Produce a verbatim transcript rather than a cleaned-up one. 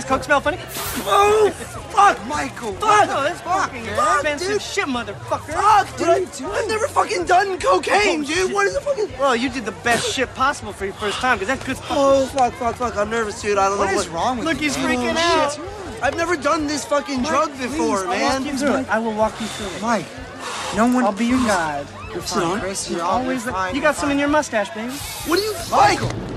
Coke smell funny? Oh, fuck, Michael. Fuck, oh, that's fuck, fucking fuck, expensive dude. shit, motherfucker. Fuck, dude. What are you doing? I've never fucking done cocaine, Oh, dude. shit. What is the fucking... Well, you did the best shit possible for your first time, because that's good fucking Oh, fuck, fuck, fuck. I'm nervous, dude. I don't What know is wrong with Look, you? he's man? freaking Oh, out. shit. I've never done this fucking drug before, I'll man. walk you through it. I will walk you through it. Mike, no one. I'll be your guide. You're Sit fine, on. Chris. You're You're always always fine. You you're got some in fine. your mustache, baby. What do you... Michael!